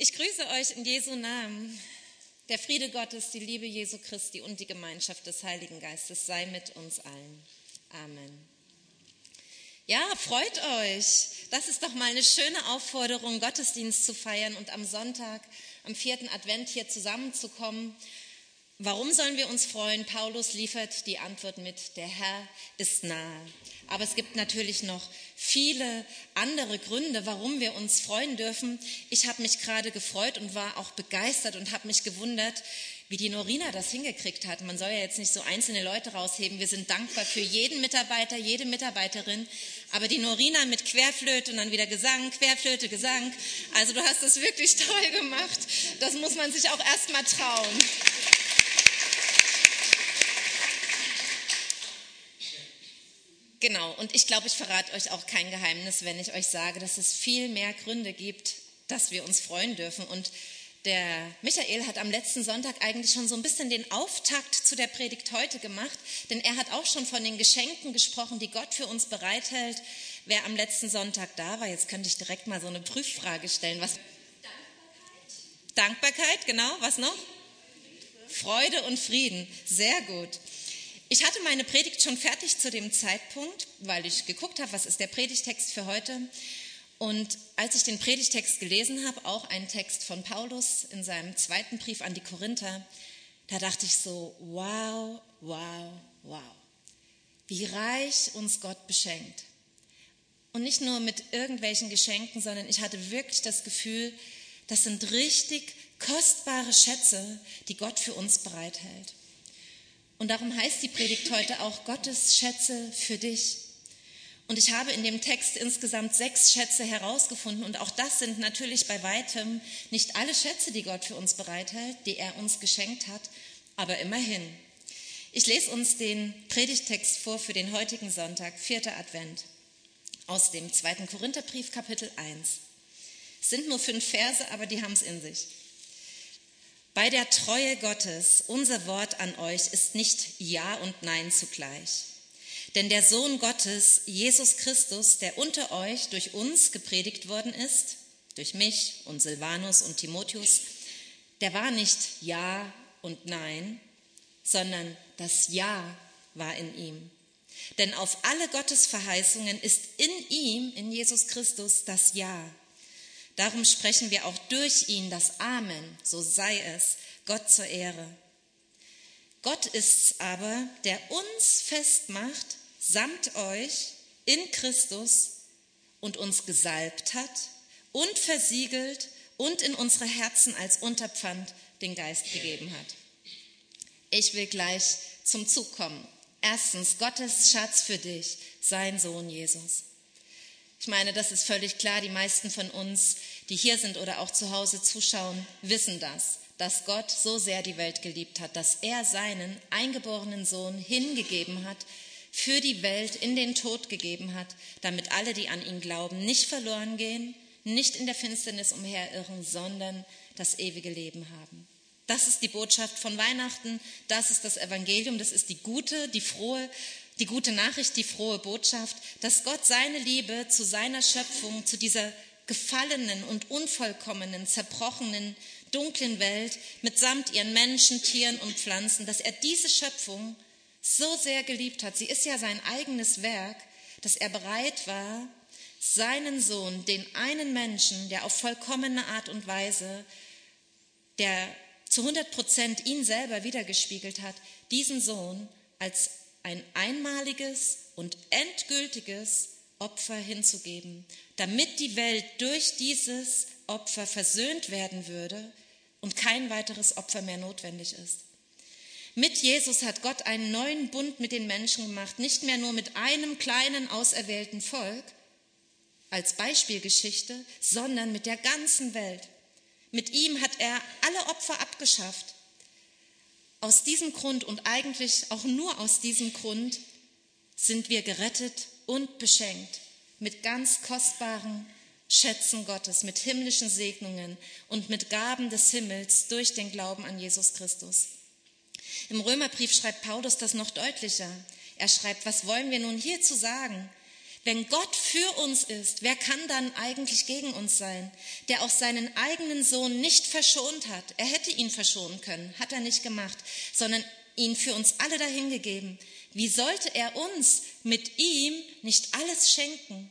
Ich grüße euch in Jesu Namen. Der Friede Gottes, die Liebe Jesu Christi und die Gemeinschaft des Heiligen Geistes sei mit uns allen. Amen. Ja, freut euch. Das ist doch mal eine schöne Aufforderung, Gottesdienst zu feiern und am Sonntag, am 4. Advent hier zusammenzukommen. Warum sollen wir uns freuen? Paulus liefert die Antwort mit: Der Herr ist nahe. Aber es gibt natürlich noch viele andere Gründe, warum wir uns freuen dürfen. Ich habe mich gerade gefreut und war auch begeistert und habe mich gewundert, wie die Norina das hingekriegt hat. Man soll ja jetzt nicht so einzelne Leute rausheben. Wir sind dankbar für jeden Mitarbeiter, jede Mitarbeiterin. Aber die Norina mit Querflöte und dann wieder Gesang, Querflöte, Gesang. Also du hast das wirklich toll gemacht. Das muss man sich auch erst mal trauen. Genau, und ich glaube, ich verrate euch auch kein Geheimnis, wenn ich euch sage, dass es viel mehr Gründe gibt, dass wir uns freuen dürfen. Und der Michael hat am letzten Sonntag eigentlich schon so ein bisschen den Auftakt zu der Predigt heute gemacht, denn er hat auch schon von den Geschenken gesprochen, die Gott für uns bereithält. Wer am letzten Sonntag da war, jetzt könnte ich direkt mal so eine Prüffrage stellen. Was? Dankbarkeit, genau. Was noch? Freude und Frieden. Sehr gut. Ich hatte meine Predigt schon fertig zu dem Zeitpunkt, weil ich geguckt habe, was ist der Predigtext für heute. Und als ich den Predigtext gelesen habe, auch einen Text von Paulus in seinem 2. Brief an die Korinther, da dachte ich so, wow, wow, wow, wie reich uns Gott beschenkt. Und nicht nur mit irgendwelchen Geschenken, sondern ich hatte wirklich das Gefühl, das sind richtig kostbare Schätze, die Gott für uns bereithält. Und darum heißt die Predigt heute auch Gottes Schätze für dich. Und ich habe in dem Text insgesamt 6 Schätze herausgefunden. Und auch das sind natürlich bei weitem nicht alle Schätze, die Gott für uns bereithält, die er uns geschenkt hat, aber immerhin. Ich lese uns den Predigtext vor für den heutigen Sonntag, 4. Advent, aus dem 2. Korintherbrief, Kapitel 1. Es sind nur 5 Verse, aber die haben es in sich. Bei der Treue Gottes, unser Wort an euch, ist nicht Ja und Nein zugleich. Denn der Sohn Gottes, Jesus Christus, der unter euch durch uns gepredigt worden ist, durch mich und Silvanus und Timotheus, der war nicht Ja und Nein, sondern das Ja war in ihm. Denn auf alle Gottes Verheißungen ist in ihm, in Jesus Christus, das Ja. Darum sprechen wir auch durch ihn das Amen, so sei es, Gott zur Ehre. Gott ist's aber, der uns festmacht, samt euch in Christus und uns gesalbt hat und versiegelt und in unsere Herzen als Unterpfand den Geist gegeben hat. Ich will gleich zum Zug kommen. Erstens, Gottes Schatz für dich, sein Sohn Jesus. Ich meine, das ist völlig klar, die meisten von uns, die hier sind oder auch zu Hause zuschauen, wissen das, dass Gott so sehr die Welt geliebt hat, dass er seinen eingeborenen Sohn hingegeben hat, für die Welt in den Tod gegeben hat, damit alle, die an ihn glauben, nicht verloren gehen, nicht in der Finsternis umherirren, sondern das ewige Leben haben. Das ist die Botschaft von Weihnachten, das ist das Evangelium, das ist die gute Nachricht, die frohe Botschaft, dass Gott seine Liebe zu seiner Schöpfung, zu dieser gefallenen und unvollkommenen, zerbrochenen, dunklen Welt mitsamt ihren Menschen, Tieren und Pflanzen, dass er diese Schöpfung so sehr geliebt hat, sie ist ja sein eigenes Werk, dass er bereit war, seinen Sohn, den einen Menschen, der auf vollkommene Art und Weise, der zu 100% ihn selber wiedergespiegelt hat, diesen Sohn als ein einmaliges und endgültiges Opfer hinzugeben, damit die Welt durch dieses Opfer versöhnt werden würde und kein weiteres Opfer mehr notwendig ist. Mit Jesus hat Gott einen neuen Bund mit den Menschen gemacht, nicht mehr nur mit einem kleinen auserwählten Volk als Beispielgeschichte, sondern mit der ganzen Welt. Mit ihm hat er alle Opfer abgeschafft. Aus diesem Grund und eigentlich auch nur aus diesem Grund sind wir gerettet und beschenkt mit ganz kostbaren Schätzen Gottes, mit himmlischen Segnungen und mit Gaben des Himmels durch den Glauben an Jesus Christus. Im Römerbrief schreibt Paulus das noch deutlicher. Er schreibt, was wollen wir nun hierzu sagen? Wenn Gott für uns ist, wer kann dann eigentlich gegen uns sein? Der auch seinen eigenen Sohn nicht verschont hat. Er hätte ihn verschonen können, hat er nicht gemacht, sondern ihn für uns alle dahingegeben. Wie sollte er uns mit ihm nicht alles schenken?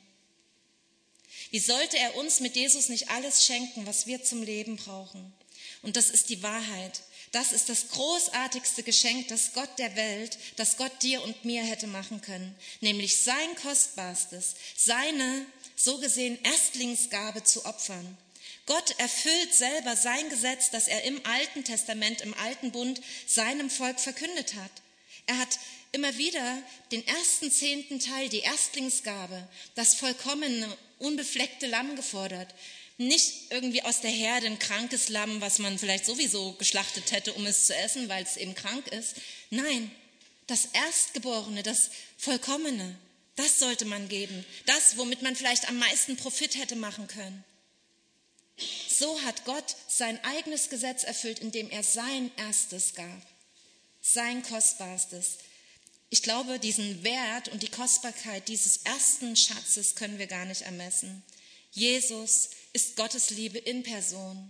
Wie sollte er uns mit Jesus nicht alles schenken, was wir zum Leben brauchen? Und das ist die Wahrheit. Das ist das großartigste Geschenk, das Gott der Welt, das Gott dir und mir hätte machen können. Nämlich sein Kostbarstes, seine, so gesehen, Erstlingsgabe zu opfern. Gott erfüllt selber sein Gesetz, das er im Alten Testament, im Alten Bund seinem Volk verkündet hat. Er hat immer wieder den ersten 10. Teil, die Erstlingsgabe, das vollkommene, unbefleckte Lamm gefordert. Nicht irgendwie aus der Herde ein krankes Lamm, was man vielleicht sowieso geschlachtet hätte, um es zu essen, weil es eben krank ist. Nein, das Erstgeborene, das Vollkommene, das sollte man geben. Das, womit man vielleicht am meisten Profit hätte machen können. So hat Gott sein eigenes Gesetz erfüllt, indem er sein Erstes gab. Sein Kostbarstes. Ich glaube, diesen Wert und die Kostbarkeit dieses ersten Schatzes können wir gar nicht ermessen. Jesus ist Gottes Liebe in Person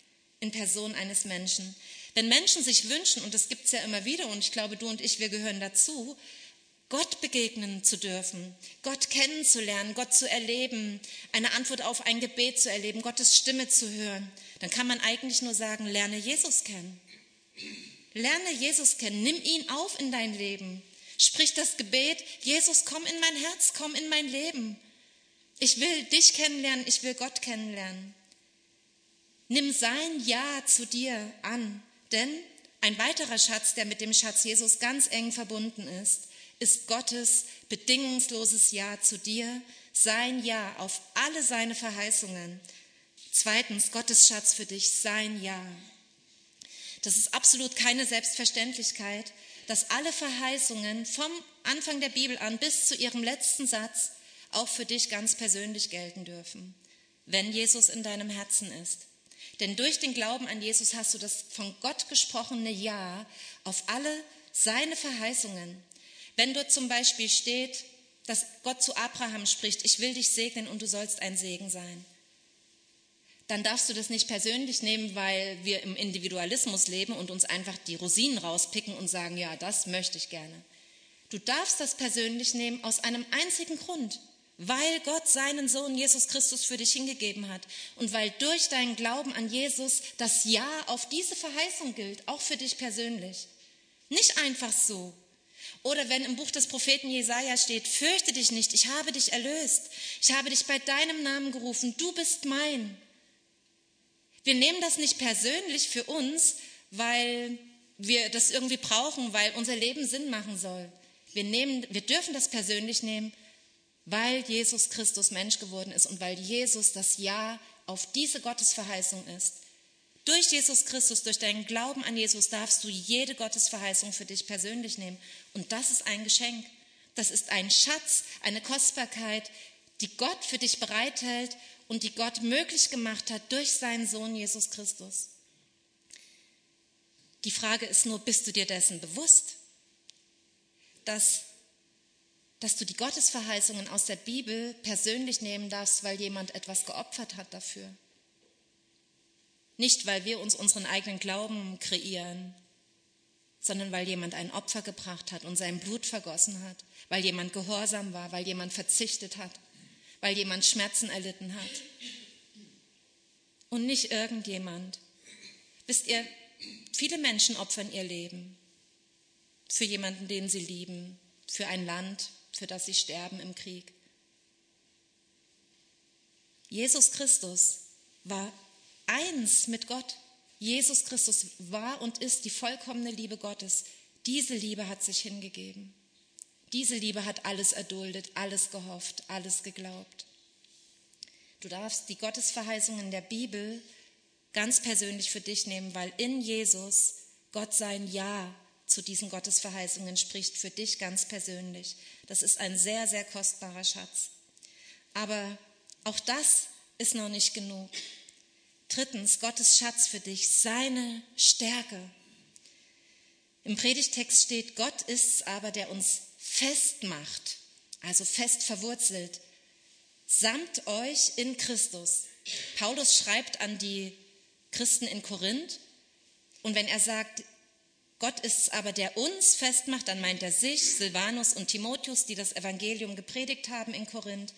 eines Menschen. Wenn Menschen sich wünschen, und das gibt es ja immer wieder, und ich glaube, du und ich, wir gehören dazu, Gott begegnen zu dürfen, Gott kennenzulernen, Gott zu erleben, eine Antwort auf ein Gebet zu erleben, Gottes Stimme zu hören, dann kann man eigentlich nur sagen, lerne Jesus kennen. Lerne Jesus kennen, nimm ihn auf in dein Leben. Sprich das Gebet, Jesus, komm in mein Herz, komm in mein Leben. Ich will dich kennenlernen, ich will Gott kennenlernen. Nimm sein Ja zu dir an, denn ein weiterer Schatz, der mit dem Schatz Jesus ganz eng verbunden ist Gottes bedingungsloses Ja zu dir, sein Ja auf alle seine Verheißungen. 2. Gottes Schatz für dich, sein Ja. Das ist absolut keine Selbstverständlichkeit, dass alle Verheißungen vom Anfang der Bibel an bis zu ihrem letzten Satz auch für dich ganz persönlich gelten dürfen, wenn Jesus in deinem Herzen ist. Denn durch den Glauben an Jesus hast du das von Gott gesprochene Ja auf alle seine Verheißungen. Wenn dort zum Beispiel steht, dass Gott zu Abraham spricht, ich will dich segnen und du sollst ein Segen sein, dann darfst du das nicht persönlich nehmen, weil wir im Individualismus leben und uns einfach die Rosinen rauspicken und sagen, ja, das möchte ich gerne. Du darfst das persönlich nehmen aus einem einzigen Grund, weil Gott seinen Sohn Jesus Christus für dich hingegeben hat und weil durch deinen Glauben an Jesus das Ja auf diese Verheißung gilt, auch für dich persönlich. Nicht einfach so. Oder wenn im Buch des Propheten Jesaja steht, fürchte dich nicht, ich habe dich erlöst, ich habe dich bei deinem Namen gerufen, du bist mein. Wir nehmen das nicht persönlich für uns, weil wir das irgendwie brauchen, weil unser Leben Sinn machen soll. Wir dürfen das persönlich nehmen, weil Jesus Christus Mensch geworden ist und weil Jesus das Ja auf diese Gottesverheißung ist. Durch Jesus Christus, durch deinen Glauben an Jesus darfst du jede Gottesverheißung für dich persönlich nehmen. Und das ist ein Geschenk. Das ist ein Schatz, eine Kostbarkeit, die Gott für dich bereithält und die Gott möglich gemacht hat durch seinen Sohn Jesus Christus. Die Frage ist nur, bist du dir dessen bewusst, dass du die Gottesverheißungen aus der Bibel persönlich nehmen darfst, weil jemand etwas geopfert hat dafür? Nicht, weil wir uns unseren eigenen Glauben kreieren, sondern weil jemand ein Opfer gebracht hat und sein Blut vergossen hat, weil jemand gehorsam war, weil jemand verzichtet hat, weil jemand Schmerzen erlitten hat. Und nicht irgendjemand. Wisst ihr, viele Menschen opfern ihr Leben für jemanden, den sie lieben, für ein Land, für das sie sterben im Krieg. Jesus Christus war eins mit Gott. Jesus Christus war und ist die vollkommene Liebe Gottes. Diese Liebe hat sich hingegeben. Diese Liebe hat alles erduldet, alles gehofft, alles geglaubt. Du darfst die Gottesverheißungen der Bibel ganz persönlich für dich nehmen, weil in Jesus Gott sein Ja zu diesen Gottesverheißungen spricht, für dich ganz persönlich. Das ist ein sehr, sehr kostbarer Schatz. Aber auch das ist noch nicht genug. 3. Gottes Schatz für dich, seine Stärke. Im Predigtext steht, Gott ist's aber, der uns festmacht also fest verwurzelt, samt euch in Christus. Paulus schreibt an die Christen in Korinth und wenn er sagt, Gott ist es aber, der uns festmacht, dann meint er sich, Silvanus und Timotheus, die das Evangelium gepredigt haben in Korinth.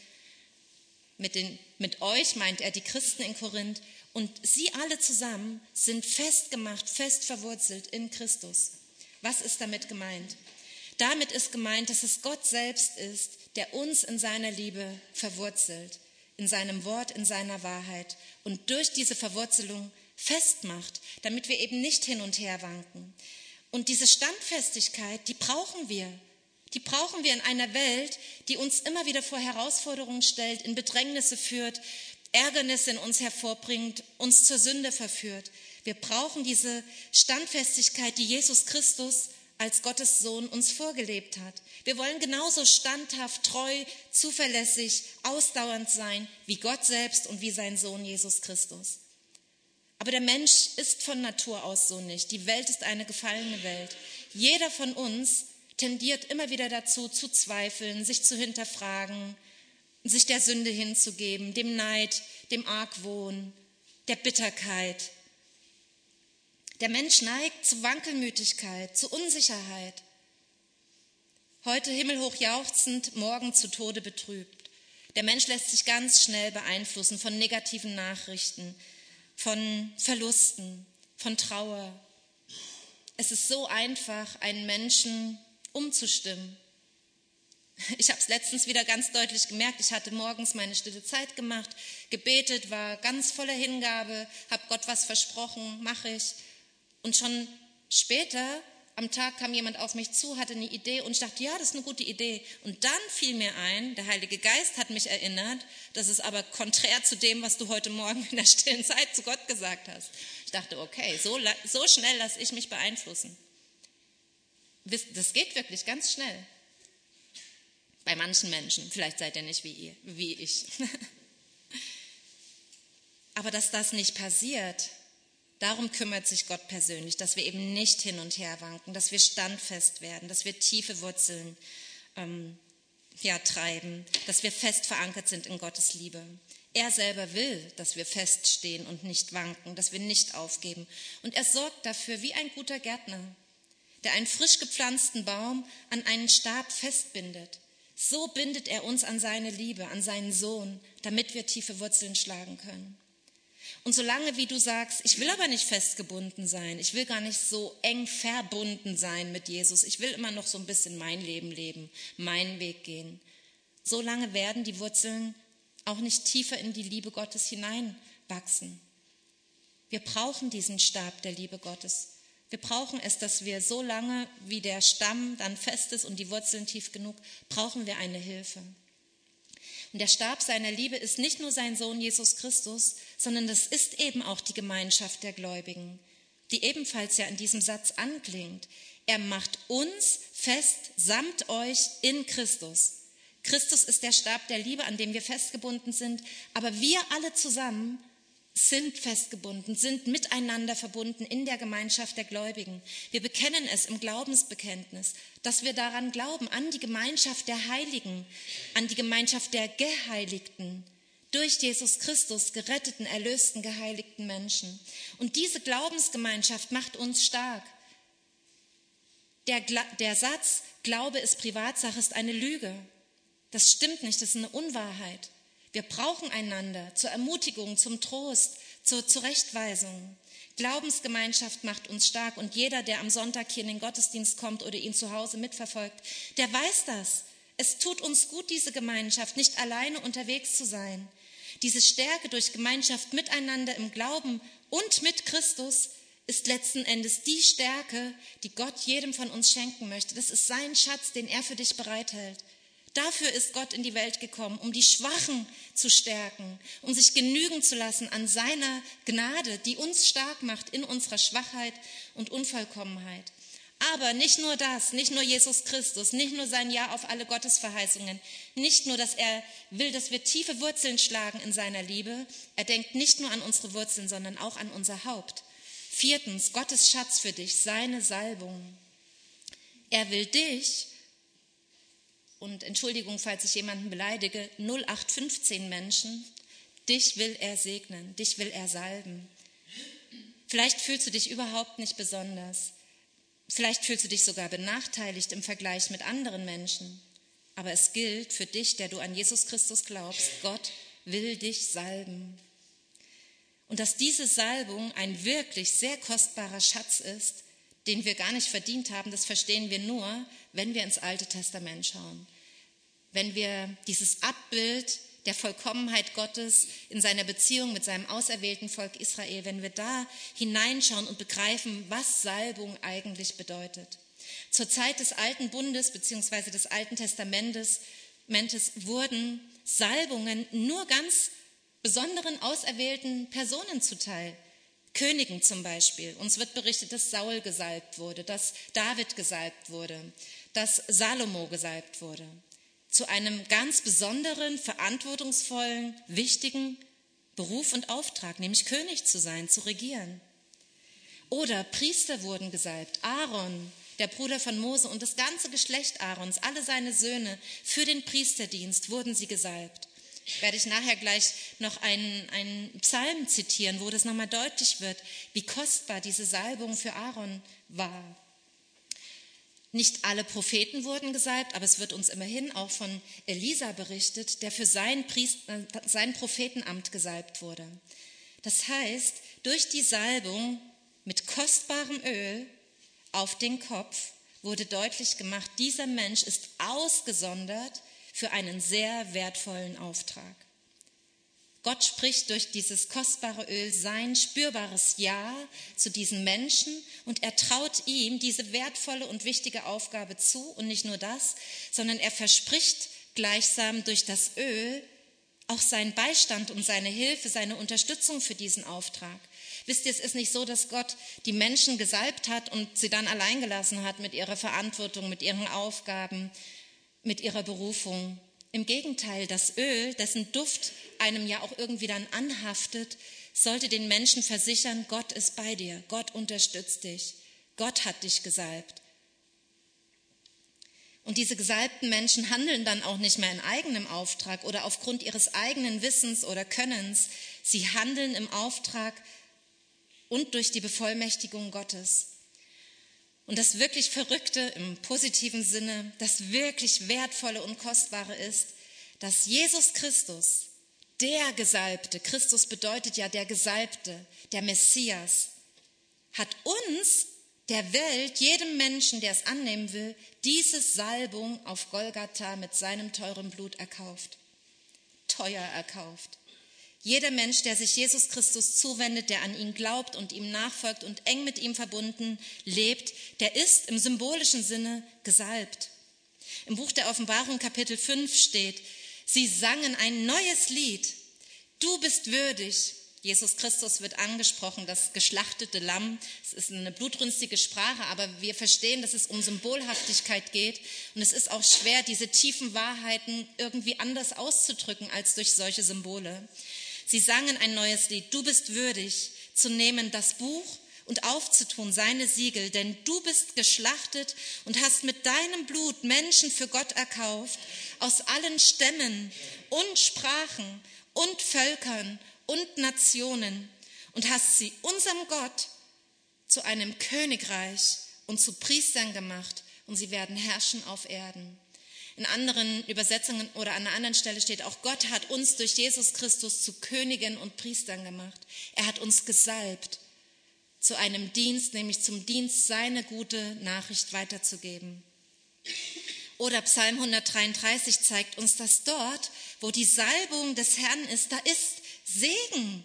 Mit euch meint er die Christen in Korinth und sie alle zusammen sind festgemacht, fest verwurzelt in Christus. Was ist damit gemeint? Damit ist gemeint, dass es Gott selbst ist, der uns in seiner Liebe verwurzelt, in seinem Wort, in seiner Wahrheit und durch diese Verwurzelung festmacht, damit wir eben nicht hin und her wanken. Und diese Standfestigkeit, die brauchen wir. Die brauchen wir in einer Welt, die uns immer wieder vor Herausforderungen stellt, in Bedrängnisse führt, Ärgernisse in uns hervorbringt, uns zur Sünde verführt. Wir brauchen diese Standfestigkeit, die Jesus Christus als Gottes Sohn uns vorgelebt hat. Wir wollen genauso standhaft, treu, zuverlässig, ausdauernd sein, wie Gott selbst und wie sein Sohn Jesus Christus. Aber der Mensch ist von Natur aus so nicht. Die Welt ist eine gefallene Welt. Jeder von uns tendiert immer wieder dazu, zu zweifeln, sich zu hinterfragen, sich der Sünde hinzugeben, dem Neid, dem Argwohn, der Bitterkeit. Der Mensch neigt zu Wankelmütigkeit, zu Unsicherheit. Heute himmelhoch jauchzend, morgen zu Tode betrübt. Der Mensch lässt sich ganz schnell beeinflussen von negativen Nachrichten, von Verlusten, von Trauer. Es ist so einfach, einen Menschen umzustimmen. Ich habe es letztens wieder ganz deutlich gemerkt. Ich hatte morgens meine stille Zeit gemacht, gebetet, war ganz voller Hingabe, habe Gott was versprochen, mache ich. Und schon später am Tag kam jemand auf mich zu, hatte eine Idee und ich dachte, ja, das ist eine gute Idee. Und dann fiel mir ein, der Heilige Geist hat mich erinnert, das ist aber konträr zu dem, was du heute Morgen in der stillen Zeit zu Gott gesagt hast. Ich dachte, okay, so schnell lasse ich mich beeinflussen. Das geht wirklich ganz schnell. Bei manchen Menschen, vielleicht seid ihr nicht wie ich. Aber dass das nicht passiert, darum kümmert sich Gott persönlich, dass wir eben nicht hin und her wanken, dass wir standfest werden, dass wir tiefe Wurzeln treiben, dass wir fest verankert sind in Gottes Liebe. Er selber will, dass wir feststehen und nicht wanken, dass wir nicht aufgeben. Und er sorgt dafür wie ein guter Gärtner, der einen frisch gepflanzten Baum an einen Stab festbindet. So bindet er uns an seine Liebe, an seinen Sohn, damit wir tiefe Wurzeln schlagen können. Und solange wie du sagst, ich will aber nicht festgebunden sein, ich will gar nicht so eng verbunden sein mit Jesus, ich will immer noch so ein bisschen mein Leben leben, meinen Weg gehen, solange werden die Wurzeln auch nicht tiefer in die Liebe Gottes hineinwachsen. Wir brauchen diesen Stab der Liebe Gottes. Wir brauchen es, dass wir so lange, wie der Stamm dann fest ist und die Wurzeln tief genug, brauchen wir eine Hilfe. Und der Stab seiner Liebe ist nicht nur sein Sohn Jesus Christus, sondern das ist eben auch die Gemeinschaft der Gläubigen, die ebenfalls ja in diesem Satz anklingt. Er macht uns fest samt euch in Christus. Christus ist der Stab der Liebe, an dem wir festgebunden sind, aber wir alle zusammen sind festgebunden, sind miteinander verbunden in der Gemeinschaft der Gläubigen. Wir bekennen es im Glaubensbekenntnis, dass wir daran glauben, an die Gemeinschaft der Heiligen, an die Gemeinschaft der Geheiligten, durch Jesus Christus geretteten, erlösten, geheiligten Menschen. Und diese Glaubensgemeinschaft macht uns stark. Der Satz, Glaube ist Privatsache, ist eine Lüge. Das stimmt nicht, das ist eine Unwahrheit. Wir brauchen einander zur Ermutigung, zum Trost, zur Zurechtweisung. Glaubensgemeinschaft macht uns stark und jeder, der am Sonntag hier in den Gottesdienst kommt oder ihn zu Hause mitverfolgt, der weiß das. Es tut uns gut, diese Gemeinschaft, nicht alleine unterwegs zu sein. Diese Stärke durch Gemeinschaft miteinander im Glauben und mit Christus ist letzten Endes die Stärke, die Gott jedem von uns schenken möchte. Das ist sein Schatz, den er für dich bereithält. Dafür ist Gott in die Welt gekommen, um die Schwachen zu stärken, um sich genügen zu lassen an seiner Gnade, die uns stark macht in unserer Schwachheit und Unvollkommenheit. Aber nicht nur das, nicht nur Jesus Christus, nicht nur sein Ja auf alle Gottesverheißungen, nicht nur, dass er will, dass wir tiefe Wurzeln schlagen in seiner Liebe, er denkt nicht nur an unsere Wurzeln, sondern auch an unser Haupt. 4. Gottes Schatz für dich, seine Salbung. Er will dich und Entschuldigung, falls ich jemanden beleidige, 0815 Menschen. Dich will er segnen, dich will er salben. Vielleicht fühlst du dich überhaupt nicht besonders. Vielleicht fühlst du dich sogar benachteiligt im Vergleich mit anderen Menschen. Aber es gilt für dich, der du an Jesus Christus glaubst, Gott will dich salben. Und dass diese Salbung ein wirklich sehr kostbarer Schatz ist, den wir gar nicht verdient haben, das verstehen wir nur, wenn wir ins Alte Testament schauen. Wenn wir dieses Abbild der Vollkommenheit Gottes in seiner Beziehung mit seinem auserwählten Volk Israel, wenn wir da hineinschauen und begreifen, was Salbung eigentlich bedeutet. Zur Zeit des Alten Bundes bzw. des Alten Testamentes wurden Salbungen nur ganz besonderen auserwählten Personen zuteil. Königen zum Beispiel. Uns wird berichtet, dass Saul gesalbt wurde, dass David gesalbt wurde, dass Salomo gesalbt wurde. Zu einem ganz besonderen, verantwortungsvollen, wichtigen Beruf und Auftrag, nämlich König zu sein, zu regieren. Oder Priester wurden gesalbt. Aaron, der Bruder von Mose und das ganze Geschlecht Aarons, alle seine Söhne, für den Priesterdienst wurden sie gesalbt. Werde ich nachher gleich noch einen Psalm zitieren, wo das nochmal deutlich wird, wie kostbar diese Salbung für Aaron war. Nicht alle Propheten wurden gesalbt, aber es wird uns immerhin auch von Elisa berichtet, der für sein Prophetenamt gesalbt wurde. Das heißt, durch die Salbung mit kostbarem Öl auf den Kopf wurde deutlich gemacht, dieser Mensch ist ausgesondert für einen sehr wertvollen Auftrag. Gott spricht durch dieses kostbare Öl sein spürbares Ja zu diesen Menschen und er traut ihm diese wertvolle und wichtige Aufgabe zu. Und nicht nur das, sondern er verspricht gleichsam durch das Öl auch seinen Beistand und seine Hilfe, seine Unterstützung für diesen Auftrag. Wisst ihr, es ist nicht so, dass Gott die Menschen gesalbt hat und sie dann allein gelassen hat mit ihrer Verantwortung, mit ihren Aufgaben, mit ihrer Berufung. Im Gegenteil, das Öl, dessen Duft einem ja auch irgendwie dann anhaftet, sollte den Menschen versichern, Gott ist bei dir, Gott unterstützt dich, Gott hat dich gesalbt. Und diese gesalbten Menschen handeln dann auch nicht mehr in eigenem Auftrag oder aufgrund ihres eigenen Wissens oder Könnens. Sie handeln im Auftrag und durch die Bevollmächtigung Gottes. Und das wirklich Verrückte im positiven Sinne, das wirklich Wertvolle und Kostbare ist, dass Jesus Christus, der Gesalbte, Christus bedeutet ja der Gesalbte, der Messias, hat uns, der Welt, jedem Menschen, der es annehmen will, diese Salbung auf Golgatha mit seinem teuren Blut erkauft. Teuer erkauft. Jeder Mensch, der sich Jesus Christus zuwendet, der an ihn glaubt und ihm nachfolgt und eng mit ihm verbunden lebt, der ist im symbolischen Sinne gesalbt. Im Buch der Offenbarung Kapitel 5 steht, sie sangen ein neues Lied. Du bist würdig. Jesus Christus wird angesprochen, das geschlachtete Lamm. Es ist eine blutrünstige Sprache, aber wir verstehen, dass es um Symbolhaftigkeit geht. Und es ist auch schwer, diese tiefen Wahrheiten irgendwie anders auszudrücken als durch solche Symbole. Sie sangen ein neues Lied. Du bist würdig zu nehmen das Buch und aufzutun seine Siegel, denn du bist geschlachtet und hast mit deinem Blut Menschen für Gott erkauft, aus allen Stämmen und Sprachen und Völkern und Nationen und hast sie unserem Gott zu einem Königreich und zu Priestern gemacht und sie werden herrschen auf Erden. In anderen Übersetzungen oder an einer anderen Stelle steht auch, Gott hat uns durch Jesus Christus zu Königen und Priestern gemacht. Er hat uns gesalbt zu einem Dienst, nämlich zum Dienst, seine gute Nachricht weiterzugeben. Oder Psalm 133 zeigt uns, dass dort, wo die Salbung des Herrn ist, da ist Segen.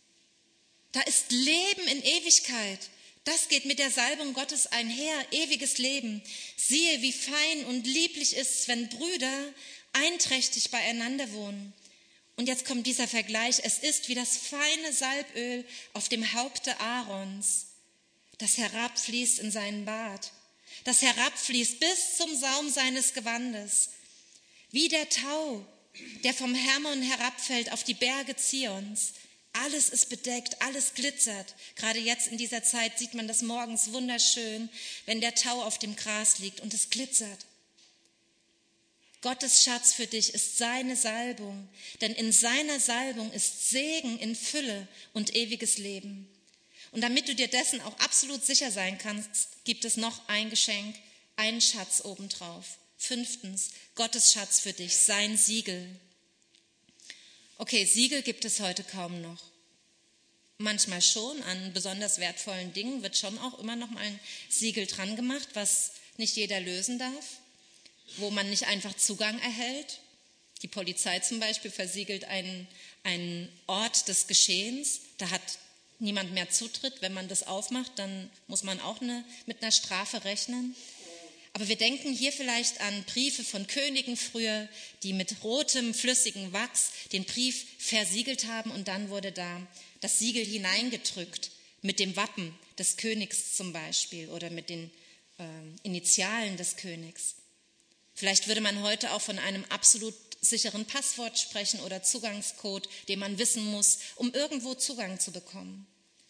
Da ist Leben in Ewigkeit. Das geht mit der Salbung Gottes einher, ewiges Leben. Siehe, wie fein und lieblich ist es, wenn Brüder einträchtig beieinander wohnen. Und jetzt kommt dieser Vergleich. Es ist wie das feine Salböl auf dem Haupte Aarons, das herabfließt in seinen Bart, das herabfließt bis zum Saum seines Gewandes, wie der Tau, der vom Hermon herabfällt auf die Berge Zions. Alles ist bedeckt, alles glitzert. Gerade jetzt in dieser Zeit sieht man das morgens wunderschön, wenn der Tau auf dem Gras liegt und es glitzert. Gottes Schatz für dich ist seine Salbung, denn in seiner Salbung ist Segen in Fülle und ewiges Leben. Und damit du dir dessen auch absolut sicher sein kannst, gibt es noch ein Geschenk, einen Schatz obendrauf. 5. Gottes Schatz für dich, sein Siegel. Okay, Siegel gibt es heute kaum noch. Manchmal schon, an besonders wertvollen Dingen wird schon auch immer noch mal ein Siegel dran gemacht, was nicht jeder lösen darf, wo man nicht einfach Zugang erhält. Die Polizei zum Beispiel versiegelt einen Ort des Geschehens, da hat niemand mehr Zutritt. Wenn man das aufmacht, dann muss man auch mit einer Strafe rechnen. Aber wir denken hier vielleicht an Briefe von Königen früher, die mit rotem, flüssigem Wachs den Brief versiegelt haben und dann wurde da das Siegel hineingedrückt mit dem Wappen des Königs zum Beispiel oder mit den Initialen des Königs. Vielleicht würde man heute auch von einem absolut sicheren Passwort sprechen oder Zugangscode, den man wissen muss, um irgendwo Zugang zu bekommen.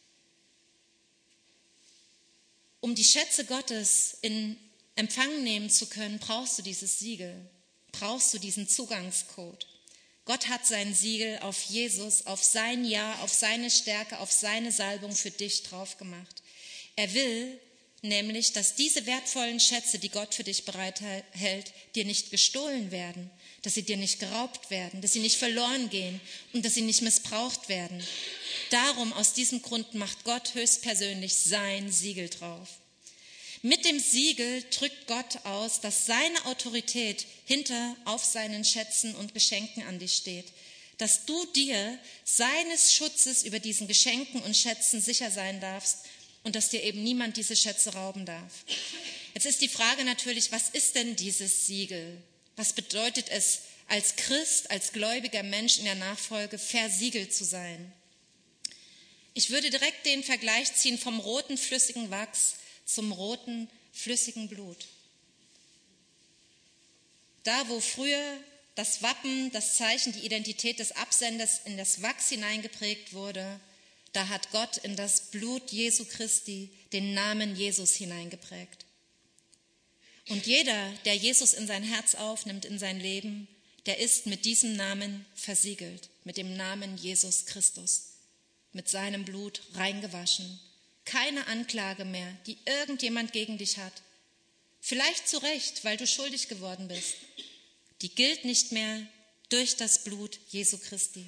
Um die Schätze Gottes in Empfang nehmen zu können, brauchst du dieses Siegel, brauchst du diesen Zugangscode. Gott hat sein Siegel auf Jesus, auf sein Ja, auf seine Stärke, auf seine Salbung für dich drauf gemacht. Er will nämlich, dass diese wertvollen Schätze, die Gott für dich bereithält, dir nicht gestohlen werden, dass sie dir nicht geraubt werden, dass sie nicht verloren gehen und dass sie nicht missbraucht werden. Darum, aus diesem Grund macht Gott höchstpersönlich sein Siegel drauf. Mit dem Siegel drückt Gott aus, dass seine Autorität auf seinen Schätzen und Geschenken an dich steht, dass du dir seines Schutzes über diesen Geschenken und Schätzen sicher sein darfst und dass dir eben niemand diese Schätze rauben darf. Jetzt ist die Frage natürlich, was ist denn dieses Siegel? Was bedeutet es, als Christ, als gläubiger Mensch in der Nachfolge versiegelt zu sein? Ich würde direkt den Vergleich ziehen vom roten, flüssigen Wachs zum roten, flüssigen Blut. Da, wo früher das Wappen, das Zeichen, die Identität des Absenders in das Wachs hineingeprägt wurde, da hat Gott in das Blut Jesu Christi den Namen Jesus hineingeprägt. Und jeder, der Jesus in sein Herz aufnimmt, in sein Leben, der ist mit diesem Namen versiegelt, mit dem Namen Jesus Christus, mit seinem Blut reingewaschen. Keine Anklage mehr, die irgendjemand gegen dich hat. Vielleicht zu Recht, weil du schuldig geworden bist. Die gilt nicht mehr durch das Blut Jesu Christi.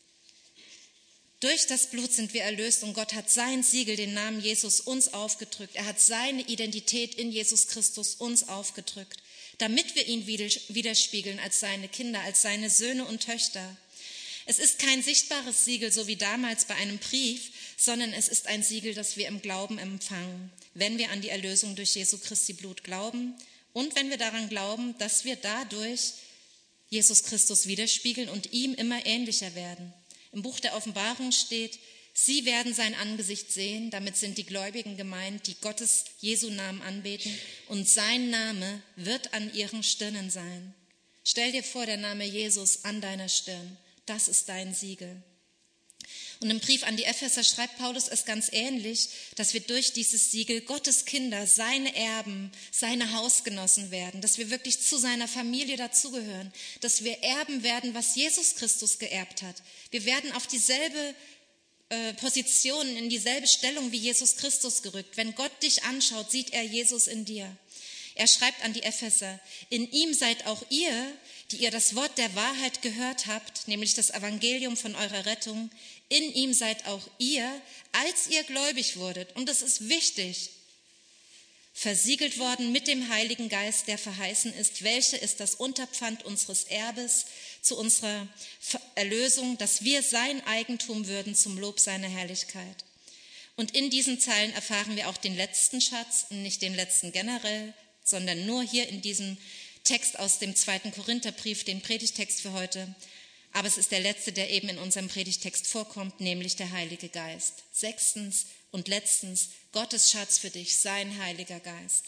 Durch das Blut sind wir erlöst und Gott hat sein Siegel, den Namen Jesus, uns aufgedrückt. Er hat seine Identität in Jesus Christus uns aufgedrückt, damit wir ihn widerspiegeln als seine Kinder, als seine Söhne und Töchter. Es ist kein sichtbares Siegel, so wie damals bei einem Brief, sondern es ist ein Siegel, das wir im Glauben empfangen, wenn wir an die Erlösung durch Jesu Christi Blut glauben und wenn wir daran glauben, dass wir dadurch Jesus Christus widerspiegeln und ihm immer ähnlicher werden. Im Buch der Offenbarung steht, sie werden sein Angesicht sehen, damit sind die Gläubigen gemeint, die Gottes Jesu Namen anbeten und sein Name wird an ihren Stirnen sein. Stell dir vor, der Name Jesus an deiner Stirn. Das ist dein Siegel. Und im Brief an die Epheser schreibt Paulus es ganz ähnlich, dass wir durch dieses Siegel Gottes Kinder, seine Erben, seine Hausgenossen werden, dass wir wirklich zu seiner Familie dazugehören, dass wir Erben werden, was Jesus Christus geerbt hat. Wir werden auf dieselbe Position, in dieselbe Stellung wie Jesus Christus gerückt. Wenn Gott dich anschaut, sieht er Jesus in dir. Er schreibt an die Epheser, in ihm seid auch ihr, die ihr das Wort der Wahrheit gehört habt, nämlich das Evangelium von eurer Rettung, in ihm seid auch ihr, als ihr gläubig wurdet, und das ist wichtig, versiegelt worden mit dem Heiligen Geist, der verheißen ist, welcher ist das Unterpfand unseres Erbes zu unserer Erlösung, dass wir sein Eigentum würden zum Lob seiner Herrlichkeit. Und in diesen Zeilen erfahren wir auch den letzten Schatz, nicht den letzten generell, sondern nur hier in diesem Text aus dem 2. Korintherbrief, den Predigtext für heute. Aber es ist der letzte, der eben in unserem Predigtext vorkommt, nämlich der Heilige Geist. 6. und letztens, Gottes Schatz für dich, sein Heiliger Geist.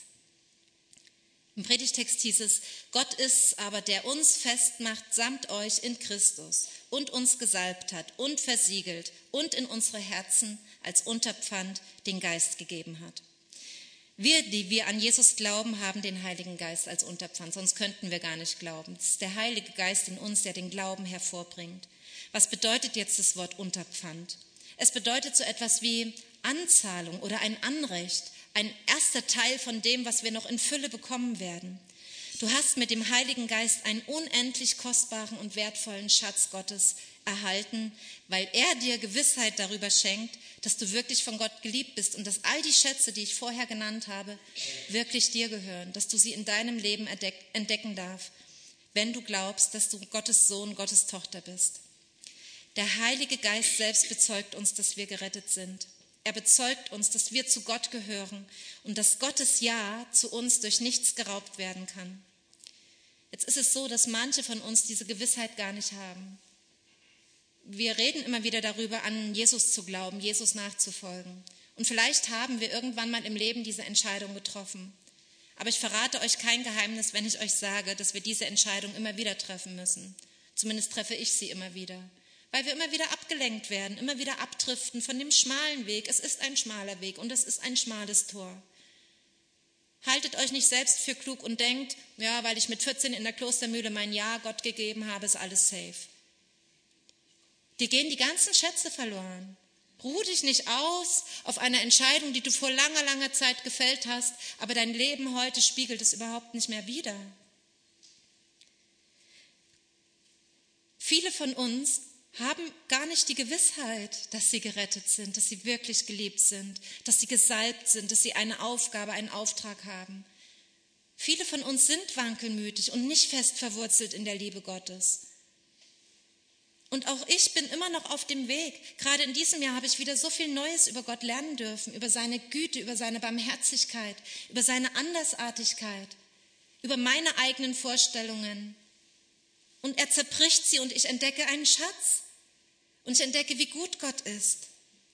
Im Predigtext hieß es, Gott ist's aber, der uns festmacht samt euch in Christus und uns gesalbt hat und versiegelt und in unsere Herzen als Unterpfand den Geist gegeben hat. Wir, die wir an Jesus glauben, haben den Heiligen Geist als Unterpfand, sonst könnten wir gar nicht glauben. Es ist der Heilige Geist in uns, der den Glauben hervorbringt. Was bedeutet jetzt das Wort Unterpfand? Es bedeutet so etwas wie Anzahlung oder ein Anrecht, ein erster Teil von dem, was wir noch in Fülle bekommen werden. Du hast mit dem Heiligen Geist einen unendlich kostbaren und wertvollen Schatz Gottes erhalten, weil er dir Gewissheit darüber schenkt, dass du wirklich von Gott geliebt bist und dass all die Schätze, die ich vorher genannt habe, wirklich dir gehören, dass du sie in deinem Leben entdecken darfst, wenn du glaubst, dass du Gottes Sohn, Gottes Tochter bist. Der Heilige Geist selbst bezeugt uns, dass wir gerettet sind. Er bezeugt uns, dass wir zu Gott gehören und dass Gottes Ja zu uns durch nichts geraubt werden kann. Jetzt ist es so, dass manche von uns diese Gewissheit gar nicht haben. Wir reden immer wieder darüber, an Jesus zu glauben, Jesus nachzufolgen. Und vielleicht haben wir irgendwann mal im Leben diese Entscheidung getroffen. Aber ich verrate euch kein Geheimnis, wenn ich euch sage, dass wir diese Entscheidung immer wieder treffen müssen. Zumindest treffe ich sie immer wieder. Weil wir immer wieder abgelenkt werden, immer wieder abdriften von dem schmalen Weg. Es ist ein schmaler Weg und es ist ein schmales Tor. Haltet euch nicht selbst für klug und denkt, ja, weil ich mit 14 in der Klostermühle mein Ja Gott gegeben habe, ist alles safe. Dir gehen die ganzen Schätze verloren. Ruh dich nicht aus auf einer Entscheidung, die du vor langer, langer Zeit gefällt hast, aber dein Leben heute spiegelt es überhaupt nicht mehr wider. Viele von uns haben gar nicht die Gewissheit, dass sie gerettet sind, dass sie wirklich geliebt sind, dass sie gesalbt sind, dass sie eine Aufgabe, einen Auftrag haben. Viele von uns sind wankelmütig und nicht fest verwurzelt in der Liebe Gottes. Und auch ich bin immer noch auf dem Weg. Gerade in diesem Jahr habe ich wieder so viel Neues über Gott lernen dürfen, über seine Güte, über seine Barmherzigkeit, über seine Andersartigkeit, über meine eigenen Vorstellungen. Und er zerbricht sie und ich entdecke einen Schatz. Und ich entdecke, wie gut Gott ist.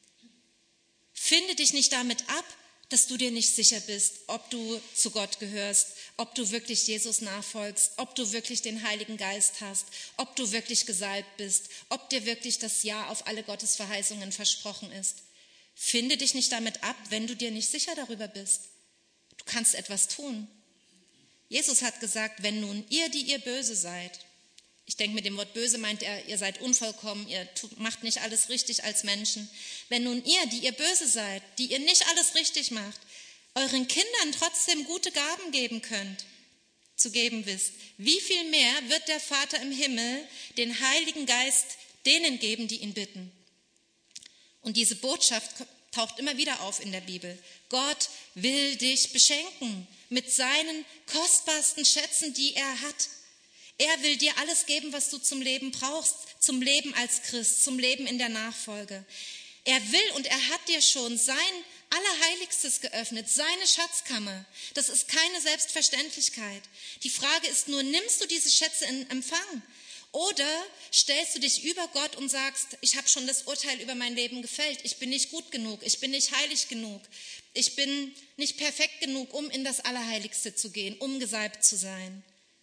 Finde dich nicht damit ab, dass du dir nicht sicher bist, ob du zu Gott gehörst, ob du wirklich Jesus nachfolgst, ob du wirklich den Heiligen Geist hast, ob du wirklich gesalbt bist, ob dir wirklich das Ja auf alle Gottes Verheißungen versprochen ist. Finde dich nicht damit ab, wenn du dir nicht sicher darüber bist. Du kannst etwas tun. Jesus hat gesagt, wenn nun ihr, die ihr böse seid, ich denke, mit dem Wort böse meint er, ihr seid unvollkommen, ihr macht nicht alles richtig als Menschen. Wenn nun ihr, die ihr böse seid, die ihr nicht alles richtig macht, euren Kindern trotzdem gute Gaben geben könnt, zu geben wisst, wie viel mehr wird der Vater im Himmel den Heiligen Geist denen geben, die ihn bitten? Und diese Botschaft taucht immer wieder auf in der Bibel. Gott will dich beschenken mit seinen kostbarsten Schätzen, die er hat. Er will dir alles geben, was du zum Leben brauchst, zum Leben als Christ, zum Leben in der Nachfolge. Er will und er hat dir schon sein Allerheiligstes geöffnet, seine Schatzkammer. Das ist keine Selbstverständlichkeit. Die Frage ist nur, nimmst du diese Schätze in Empfang? Oder stellst du dich über Gott und sagst, ich habe schon das Urteil über mein Leben gefällt, ich bin nicht gut genug, ich bin nicht heilig genug, ich bin nicht perfekt genug, um in das Allerheiligste zu gehen, um gesalbt zu sein.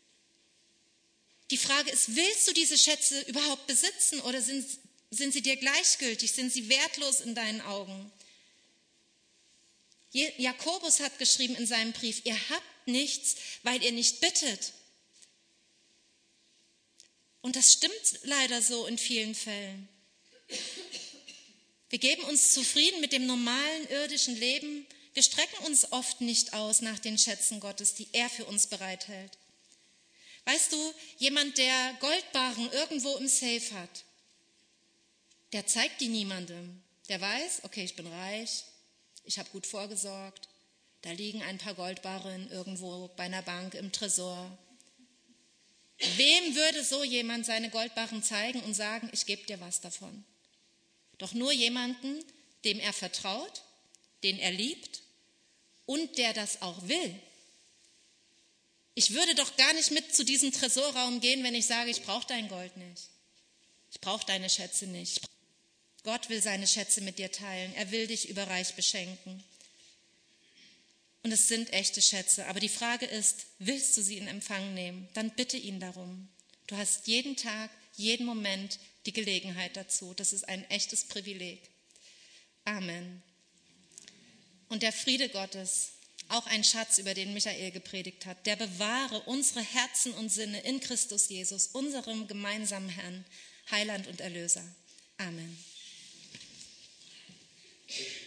Die Frage ist, willst du diese Schätze überhaupt besitzen oder sind sie dir gleichgültig, sind sie wertlos in deinen Augen? Jakobus hat geschrieben in seinem Brief, ihr habt nichts, weil ihr nicht bittet. Und das stimmt leider so in vielen Fällen. Wir geben uns zufrieden mit dem normalen irdischen Leben. Wir strecken uns oft nicht aus nach den Schätzen Gottes, die er für uns bereithält. Weißt du, jemand, der Goldbarren irgendwo im Safe hat, der zeigt die niemandem. Der weiß, okay, ich bin reich, ich habe gut vorgesorgt, da liegen ein paar Goldbarren irgendwo bei einer Bank im Tresor. Wem würde so jemand seine Goldbarren zeigen und sagen, ich gebe dir was davon? Doch nur jemanden, dem er vertraut, den er liebt und der das auch will. Ich würde doch gar nicht mit zu diesem Tresorraum gehen, wenn ich sage, ich brauche dein Gold nicht. Ich brauche deine Schätze nicht. Gott will seine Schätze mit dir teilen. Er will dich überreich beschenken. Und es sind echte Schätze. Aber die Frage ist, willst du sie in Empfang nehmen? Dann bitte ihn darum. Du hast jeden Tag, jeden Moment die Gelegenheit dazu. Das ist ein echtes Privileg. Amen. Und der Friede Gottes, Auch ein Schatz, über den Michael gepredigt hat. Der bewahre unsere Herzen und Sinne in Christus Jesus, unserem gemeinsamen Herrn, Heiland und Erlöser. Amen.